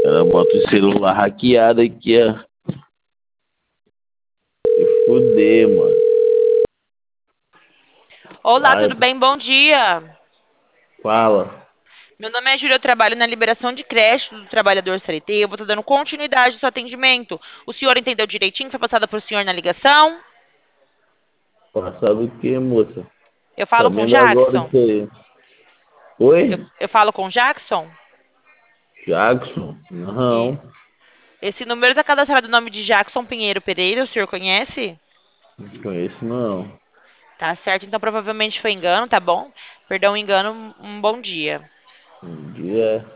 Ela bota o celular hackeado aqui, ó. Se fuder, mano. Olá, Vai, tudo bem? Bom dia. fala. Meu nome é Júlia, eu trabalho na liberação de crédito do trabalhador CLT. Eu vou estar dando continuidade ao seu atendimento. O senhor entendeu direitinho? Foi passada para o senhor na ligação? Passado o quê, moça? Eu falo com o Sabendo agora Jackson? isso aí. Eu, Oi? eu falo com o Jackson? Jackson? E Não. esse número está cadastrado no nome de Jackson Pinheiro Pereira, o senhor conhece? Não conheço, não. Tá certo, então provavelmente foi engano, tá bom? Perdão o engano, um bom dia. Um dia.